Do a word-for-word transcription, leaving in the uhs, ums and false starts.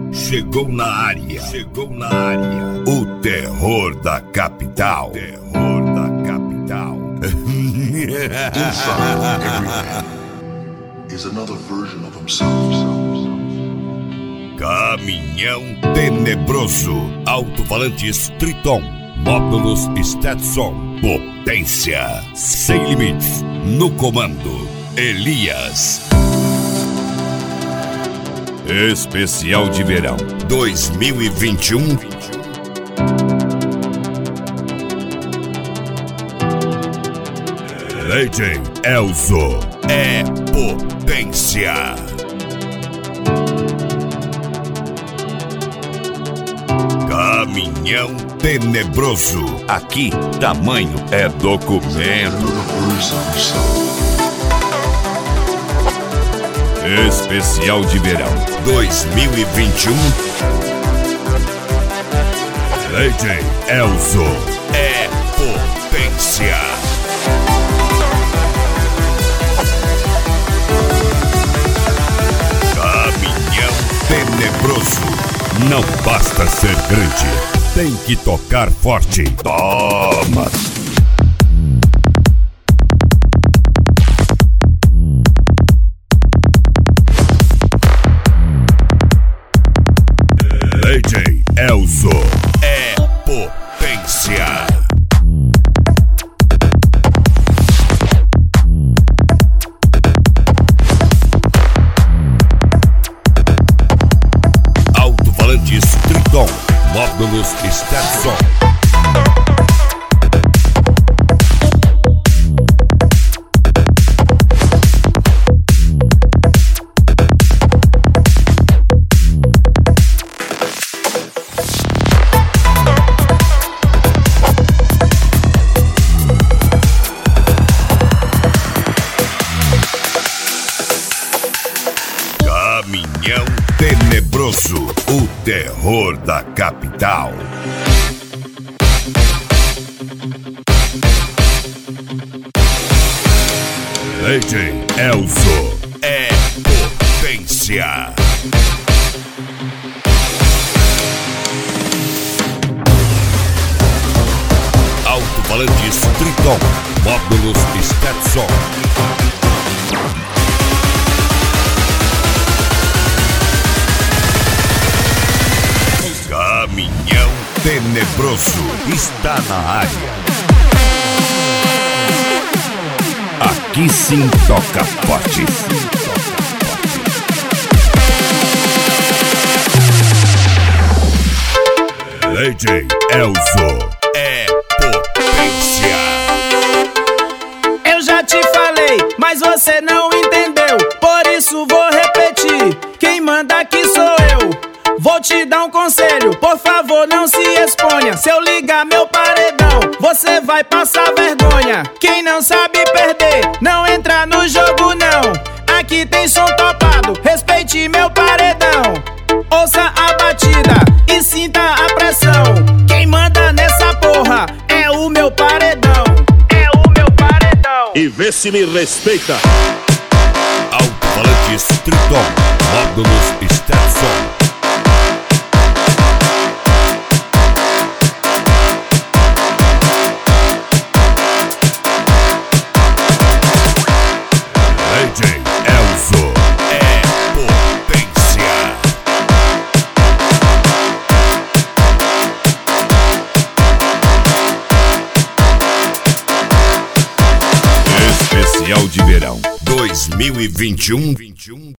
Chegou na área, chegou na área. O terror da capital. O terror da capital. Inside every man is another version of himself. Caminhão tenebroso. Alto-falantes Triton. Módulos Stetson. Potência sem limites. No comando, Elias. Especial de verão dois mil e vinte e um. Legend Elzo é potência. Caminhão tenebroso. Aqui, tamanho é documento. Especial de verão dois mil e vinte e um. Legend Elzo é potência. Caminhão tenebroso. Não basta ser grande, tem que tocar forte. Toma! Legend Elzo é potência. Alto-falantes Triton. Módulos Stetson. Caminhão tenebroso, o terror da capital. Legend Elzo é potência. Alto-falantes Triton. Módulos Stetson. Caminhão tenebroso está na área. Aqui sim toca forte. Legend Elzo é potência. Eu já te falei, mas você não entendeu. Por isso vou repetir. Quem manda aqui sou eu. Vou te dar um conselho, por favor não se exponha. Se eu ligar meu paredão, você vai passar vergonha. Quem não sabe perder, não entra no jogo não. Aqui tem som topado, respeite meu paredão. Ouça a batida e sinta a pressão. Quem manda nessa porra é o meu paredão. É o meu paredão. E vê se me respeita. Alto-falantes Triton. Módulos Stetson. Legend Elzo é potência. Especial de verão dois mil e vinte e um.